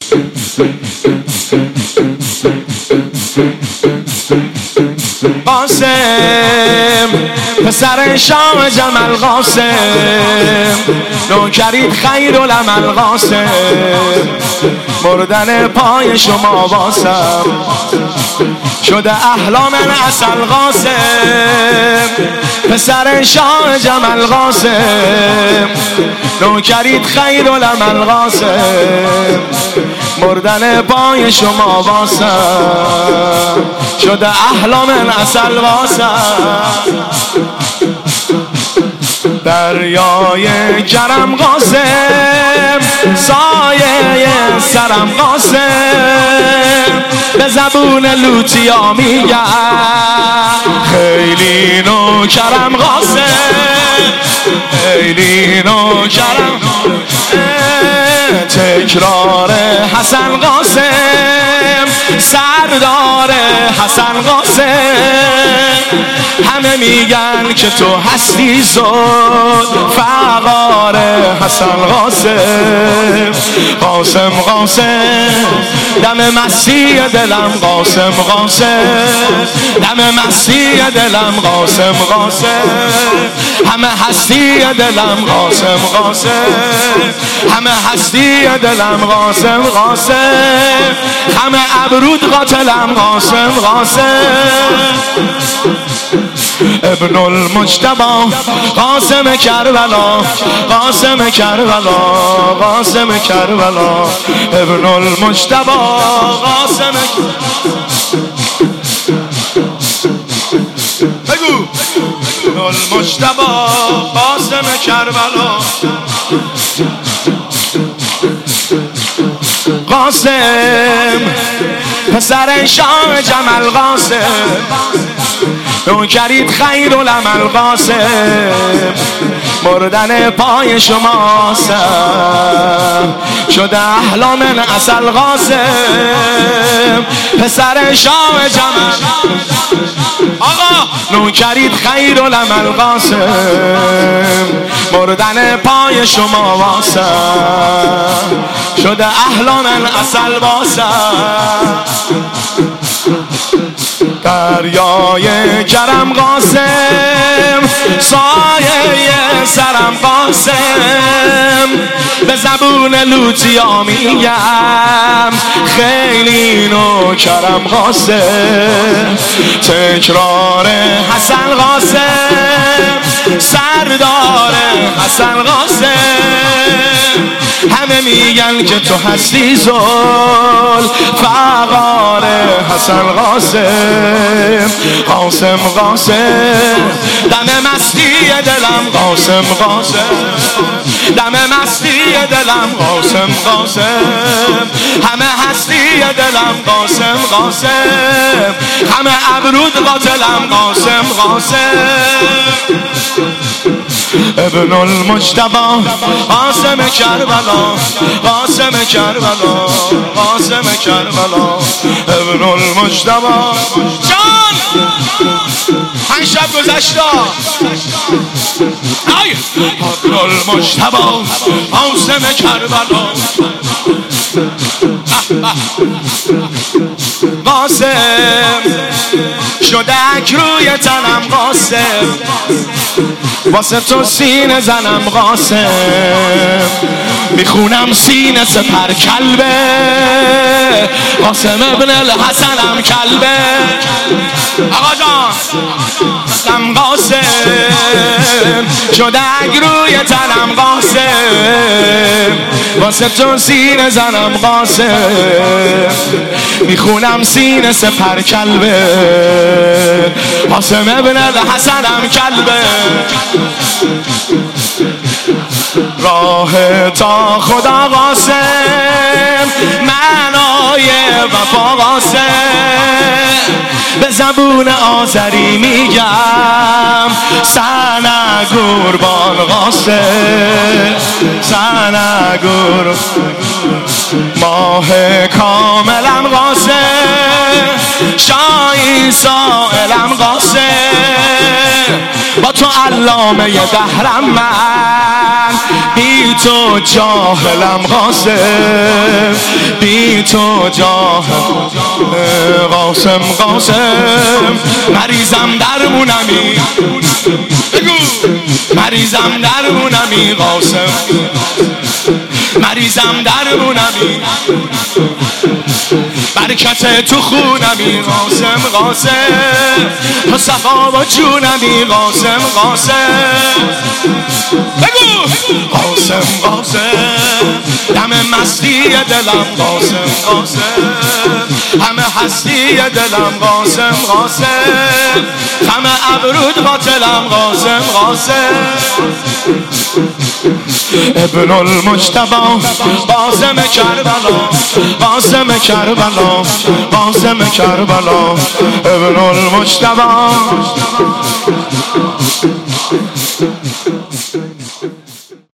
قاسم پسر شاه جمل قاسم، نوکرید خیرالعمل قاسم، مردن پای شما واسم شده احلام عسل قاسم، پسر شاه جمل قاسم، نوکرید خیرالعمل قاسم، مردن پای شما واسم شده احلام عسل واسم. دریای کرم قاسم، سایه سرم قاسم، به زبون لوتیا میگم خیلی نوکرم قاسم، خیلی نوکرم، تکرار حسن قاسم، سردار حسن قاسم، همه میگن که تو هستی زود فقار حسن قاسم، قاسم قاسم دم مستی دلم قاسم قاسم، دم مستی دلم قاسم قاسم، همه هستی دلم قاسم قاسم، همه هستی دلم قاسم قاسم، همه ابرود قاتلم قاسم قاسم. ابن المجتبی قاسم کربلا، قاسم کربلا، قاسم کربلا، ابن المجتبی قاسم بگو ابن المجتبی قاسم کربلا. قاسم پسر شاه جمل قاسم، نوکرید خیرالعمل قاسم، مردن پای شما واسم شده احلام عسل قاسم، پسر شاه جمل آقا، نوکرید خیرالعمل قاسم، مردن پای شما واسم شده احلام عسل واسم. دریای کرم قاسم، سایه سرم قاسم، به زبون لوتیا میگم خیلی نوکرم قاسم، تکرار حسن قاسم، سردار حسن قاسم، همه میگن که تو هستی زل فقار حسن قاسم، قاسم قاسم دم مستی دلم قاسم قاسم، دم مستی دلم قاسم قاسم، همه هستی دلم قاسم قاسم، همه ابرود قاتلم قاسم قاسم. ابن المجتبی قاسم کربلا، قاسم کربلا، قاسم کربلا، ابن المجتبی جان 5 شب گذشته. ابن المجتبی قاسم کربلا، قاسم شده اک روی تنم قاسم، واسه تو سینه زنم قاسم، میخونم سینه سپر کلبه، قاسم ابن الحسنم کلبه. آقا جان قاسم شده اک روی تنم قاسم، واسه تو سینه زنم قاسم، میخونم سینه سپر کلبه، قاسم ابن الحسنم کلبه. راه تا خدا قاسم، معنای وفا قاسم، به زبون آذری میگم سنه قربان قاسم، سنه قربان. ماه کاملم قاسم، شاهی سائلم قاسم با تو علامه دهرم من بی تو جاهلم قاسم بی تو جاهل قاسم قاسم مریضم درمونمی بگو مریضم درمونمی قاسم مریضم درمونمی برکت تو خونمی قاسم قاسم تو صفا و جونمی قاسم قاسم بگو قاسم قاسم دم مستی دلم قاسم قاسم همه هستی دلم قاسم قاسم همه ابرود باطلم قاسم قاسم ابن المجتبی قاسم کربلا قاسم کربلا قاسم کربلا ابن المجتبی